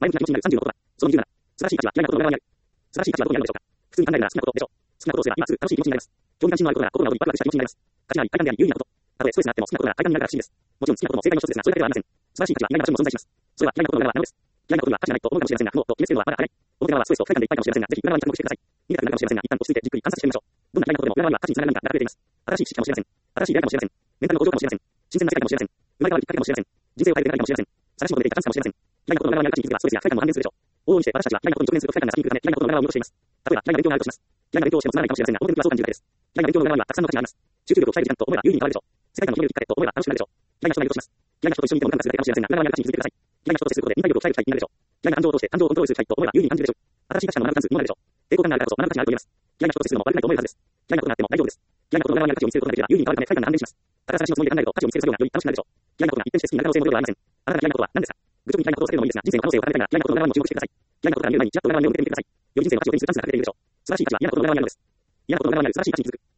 前向きな気持ちになる36言葉。その27。素晴らしい価値は嫌いなことの裏側にある。素晴らしい価値はどこにあるのでしょうか。普通に考えるなら好きなことでしょう。好きなことをすれば今すぐ楽しい気持ちになります。興味関心のあることなら心が躍りワクワクした気持ちになります。価値なり快感であり有意義なこと。たとえストレスがあっても好きなことなら快感になるから不思議です。もちろん好きなことも正解の一つですが、それだけではありません。素晴らしい価値は意外な場所にも存在します。それは嫌いなことの裏側なのです。嫌いなことには価値がないと思うかもしれませんが、もうと決めつけるのはまだ早い。表側はストレスと不快感でいっぱいかもしれませんが、ぜひ裏側に着目してください。見たくなるかもしれませんが、一旦落ち着いてじっくり観察してみましょう。どんな嫌いなことでも裏側には価値につながる何かが隠れています。新しい知識かもしれません。新しい出会いかもしれません。メンタルの向上かもしれません。新鮮な世界かもしれません。生まれ変わるきっかけかもしれません。人生を変える手がかりかもしれません。新しいことで得たチャンスかもしれません。嫌いなことの裏側にある価値に気づけばストレスや不快感も半減するでしょう。往々にして私たちは嫌いなことに直面すると不快感が先に来るため、嫌いなことの裏側を見落としています。例えば、嫌いな勉強があるとします。嫌いな勉強をしてもつまらないかもしれませんが、表向きはそう感じるだけです。嫌いな勉強の裏側にはたくさんの価値があります。集中力を鍛える時間と思えば有意義に変わるでしょう。世界観を広げるきっかけと思えば楽しくなるでしょう。嫌いな人がいるとします。嫌いな人と一緒にいても何かするだけかもしれませんが、裏側にある価値に気づいてください。嫌いな人と接することで忍耐力を鍛える機会になるでしょう。嫌いな感情を通して感情をコントロールする機会と思えば有意義に感じるでしょう。新しい価値観の学ぶチャンスにもなるでしょう。抵抗感があるからこそ学ぶ価値があると言えます。嫌いな人と接するのも悪くないと思えるはずです。嫌いなことがあっても大丈夫です。嫌いなことの裏側にある価値を見せることができれば有意義に変わるため快感が半減します。ただ新しいのつもりで考えると価値を見せる作業がより楽しくなるでしょう。嫌いなことが一転して好きになる可能性もゼロではありません。あなたが嫌いなことは何ですか。愚直に嫌いなことを避けるのもいいですが、人生の可能性を高めたいなら嫌いなことの裏側にも注目してください。嫌いなことが見える前にちらっと裏側に目を向けてみてください。より人生の価値を手にするチャンスが隠れているでしょう。素晴らしい価値は嫌いなことの裏側にあるのです。嫌いなことの裏側にある素晴らしい価値に気づく。